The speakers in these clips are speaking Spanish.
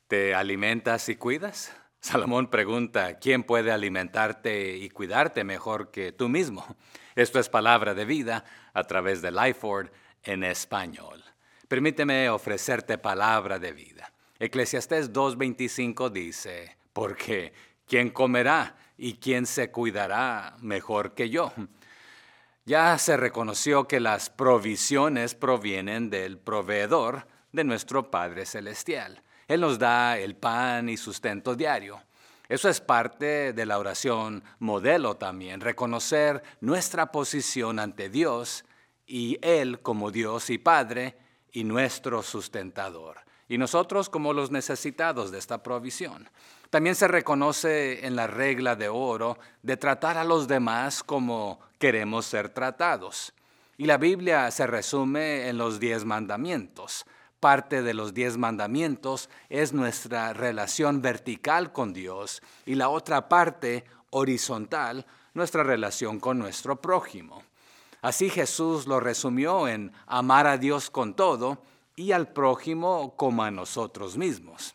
¿Te alimentas y cuidas? Salomón pregunta, ¿quién puede alimentarte y cuidarte mejor que tú mismo? Esto es Palabra de Vida a través de Lifeword en español. Permíteme ofrecerte palabra de vida. Eclesiastés 2:25 dice, porque ¿quién comerá y quién se cuidará mejor que yo? Ya se reconoció que las provisiones provienen del proveedor de nuestro Padre Celestial. Él nos da el pan y sustento diario. Eso es parte de la oración modelo también, reconocer nuestra posición ante Dios y Él como Dios y Padre y nuestro sustentador. Y nosotros como los necesitados de esta provisión. También se reconoce en la regla de oro de tratar a los demás como queremos ser tratados. Y la Biblia se resume en los 10 mandamientos. Parte de los 10 mandamientos es nuestra relación vertical con Dios y la otra parte, horizontal, nuestra relación con nuestro prójimo. Así Jesús lo resumió en amar a Dios con todo y al prójimo como a nosotros mismos.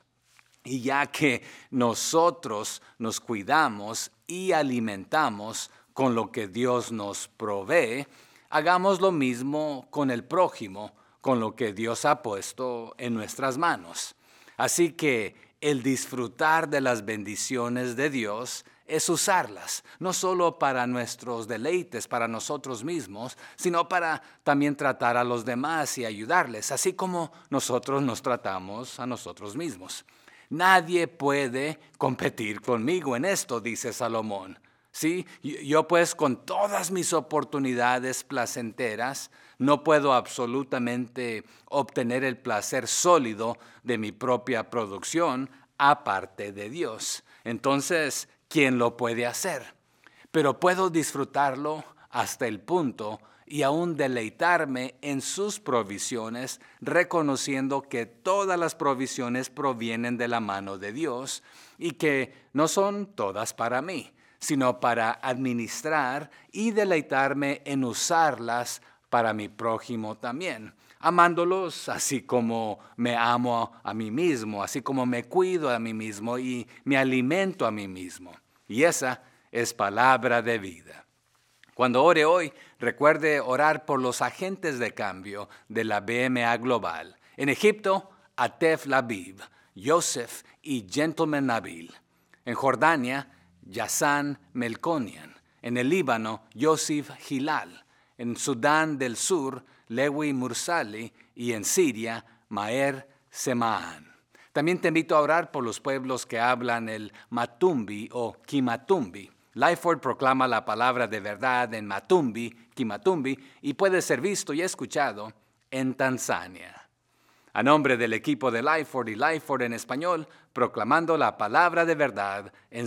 Y ya que nosotros nos cuidamos y alimentamos con lo que Dios nos provee, hagamos lo mismo con el prójimo, con lo que Dios ha puesto en nuestras manos. Así que el disfrutar de las bendiciones de Dios es usarlas, no solo para nuestros deleites, para nosotros mismos, sino para también tratar a los demás y ayudarles, así como nosotros nos tratamos a nosotros mismos. Nadie puede competir conmigo en esto, dice Salomón. Sí, yo pues con todas mis oportunidades placenteras no puedo absolutamente obtener el placer sólido de mi propia producción aparte de Dios. Entonces, ¿quién lo puede hacer? Pero puedo disfrutarlo hasta el punto y aún deleitarme en sus provisiones, reconociendo que todas las provisiones provienen de la mano de Dios y que no son todas para mí, sino para administrar y deleitarme en usarlas para mi prójimo también, amándolos así como me amo a mí mismo, así como me cuido a mí mismo y me alimento a mí mismo. Y esa es palabra de vida. Cuando ore hoy, recuerde orar por los agentes de cambio de la BMA Global. En Egipto, Atef Labib, Yosef y Gentleman Nabil. En Jordania, Yassan Melconian. En el Líbano, Yosif Hilal. En Sudán del Sur, Lewi Mursali. Y en Siria, Maher Semaán. También te invito a orar por los pueblos que hablan el Matumbi o Kimatumbi. Lifeword proclama la palabra de verdad en Matumbi, Kimatumbi, y puede ser visto y escuchado en Tanzania. A nombre del equipo de Lifeword y Lifeword en español, proclamando la palabra de verdad en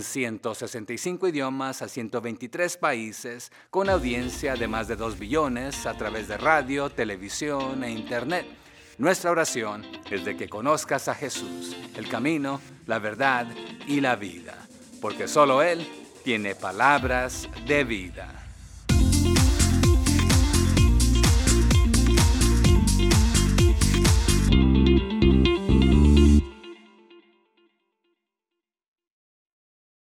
165 idiomas a 123 países, con audiencia de más de 2 billones a través de radio, televisión e internet. Nuestra oración es de que conozcas a Jesús, el camino, la verdad y la vida, porque solo Él tiene palabras de vida.